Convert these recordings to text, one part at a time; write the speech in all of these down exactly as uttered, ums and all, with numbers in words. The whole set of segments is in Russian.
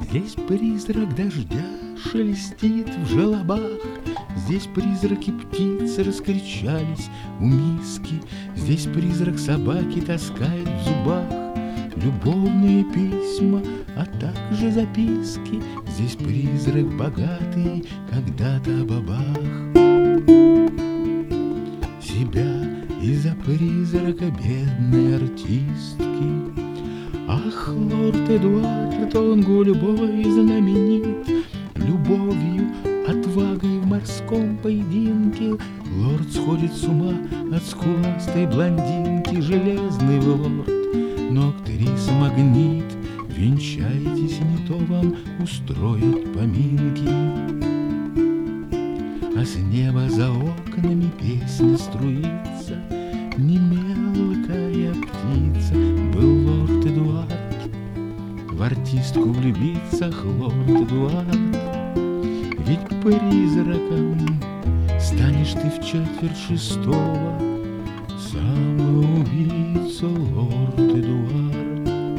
Здесь призрак дождя шелестит в желобах, здесь призраки птиц раскричались у миски, здесь призрак собаки таскает в зубах любовные письма, а также записки. Здесь призрак богатый когда-то бабах. Себя из-за призрака бедной артистки. Ах, лорд Эдуард, он гульбой знаменит любовью, отвагой в морском поединке. Лорд сходит с ума от скуластой блондинки. Железный вы лорд, но актриса магнит. Венчайтесь, не то вам устроят поминки. А с неба за окнами песня струится. Не мелкая птица был лорд Эдуард. В артистку влюбиться, лорд Эдуард. Ведь призраком станешь ты в четверть шестого. Самоубийца, лорд Эдуард.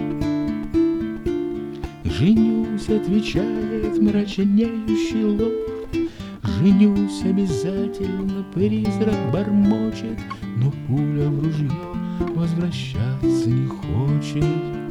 Женюсь, отвечает мрачнеющий лорд. Женюсь обязательно, призрак бормочет, но пуля в ружье возвращаться не хочет.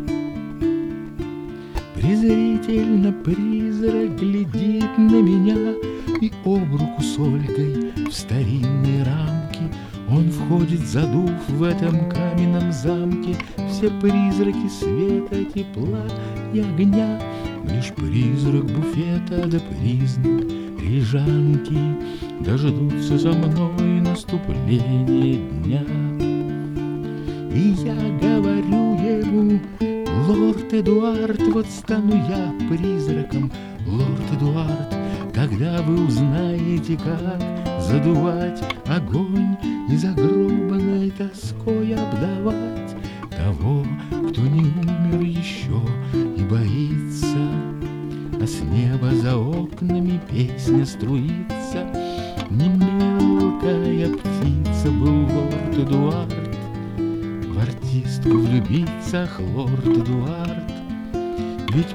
Презрительно призрак глядит на меня, и об руку с Ольгой в старинные рамки. Он входит, задув в этом каменном замке все призраки света, тепла и огня. Лишь призрак буфета да признак рижанки дождутся за мной наступления дня. И я говорю ему: лорд Эдуард, вот стану я призраком, лорд Эдуард, тогда вы узнаете, как задувать огонь и загробанной тоской обдавать того, кто не умер еще и боится. А с неба за окнами песня струится. Не мелкая птица был лорд Эдуард. В артистку влюбиться, ах, лорд Эдуард. Ведь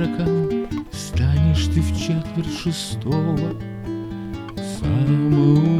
призраком станешь ты в четверть шестого. Самого